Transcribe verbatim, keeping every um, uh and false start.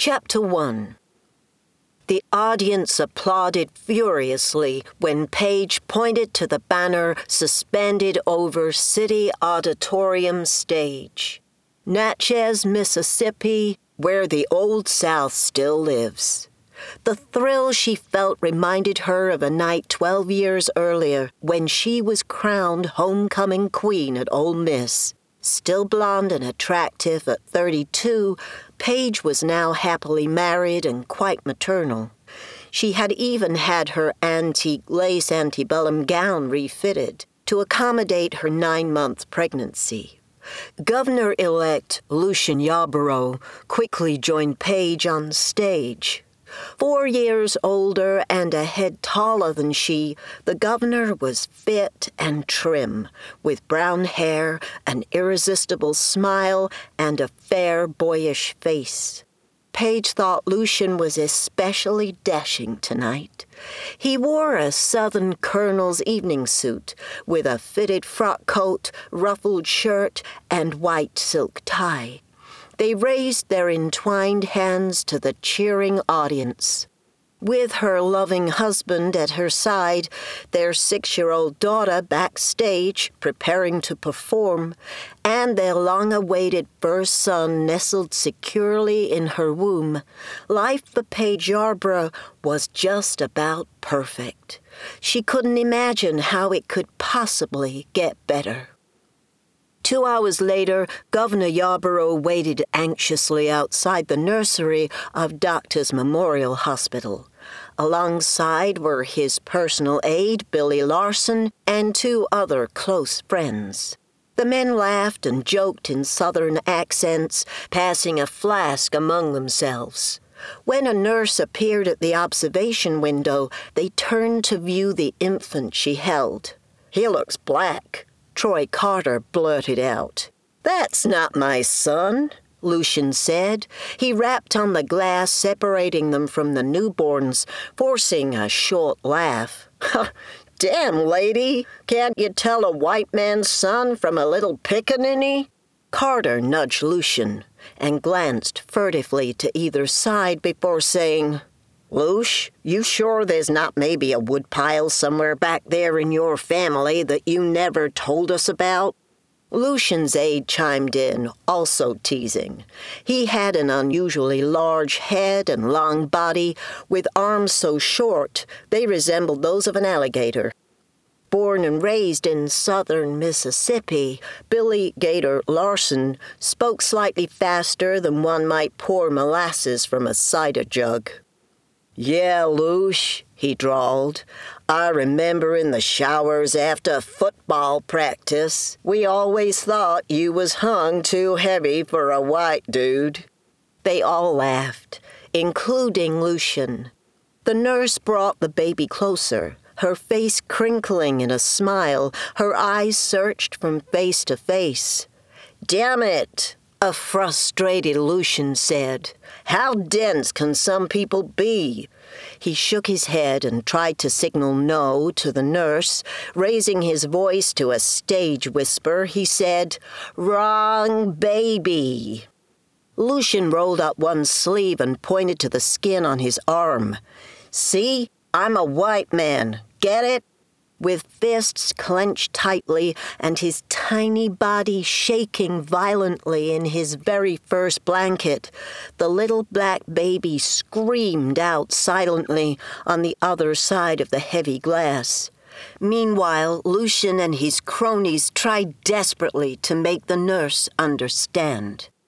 Chapter one. The audience applauded furiously when Page pointed to the banner suspended over City Auditorium stage. Natchez, Mississippi, where the Old South still lives. The thrill she felt reminded her of a night twelve years earlier when she was crowned homecoming queen at Ole Miss. Still blonde and attractive at thirty-two, Page was now happily married and quite maternal. She had even had her antique lace antebellum gown refitted to accommodate her nine-month pregnancy. Governor-elect Lucien Yarborough quickly joined Page on stage. Four years older and a head taller than she, the governor was fit and trim, with brown hair, an irresistible smile, and a fair, boyish face. Page thought Lucien was especially dashing tonight. He wore a Southern colonel's evening suit with a fitted frock coat, ruffled shirt, and white silk tie. They raised their entwined hands to the cheering audience. With her loving husband at her side, their six-year-old daughter backstage preparing to perform, and their long-awaited first son nestled securely in her womb, life for Page Yarborough was just about perfect. She couldn't imagine how it could possibly get better. Two hours later, Governor Yarborough waited anxiously outside the nursery of Doctors Memorial Hospital. Alongside were his personal aide, Billy Larson, and two other close friends. The men laughed and joked in Southern accents, passing a flask among themselves. When a nurse appeared at the observation window, they turned to view the infant she held. "He looks black," Troy Carter blurted out. "That's not my son," Lucien said. He rapped on the glass separating them from the newborns, forcing a short laugh. "Damn, lady, can't you tell a white man's son from a little pickaninny?" Carter nudged Lucien and glanced furtively to either side before saying, "Luce, you sure there's not maybe a woodpile somewhere back there in your family that you never told us about?" Lucien's aide chimed in, also teasing. He had an unusually large head and long body, with arms so short they resembled those of an alligator. Born and raised in southern Mississippi, Billy Gator Larson spoke slightly faster than one might pour molasses from a cider jug. "Yeah, Luce," he drawled. "I remember in the showers after football practice, we always thought you was hung too heavy for a white dude." They all laughed, including Lucien. The nurse brought the baby closer, her face crinkling in a smile, her eyes searched from face to face. "Damn it," a frustrated Lucien said. "How dense can some people be?" He shook his head and tried to signal no to the nurse. Raising his voice to a stage whisper, he said, "Wrong baby." Lucien rolled up one sleeve and pointed to the skin on his arm. "See? I'm a white man. Get it?" With fists clenched tightly and his tiny body shaking violently in his very first blanket, the little black baby screamed out silently on the other side of the heavy glass. Meanwhile, Lucien and his cronies tried desperately to make the nurse understand.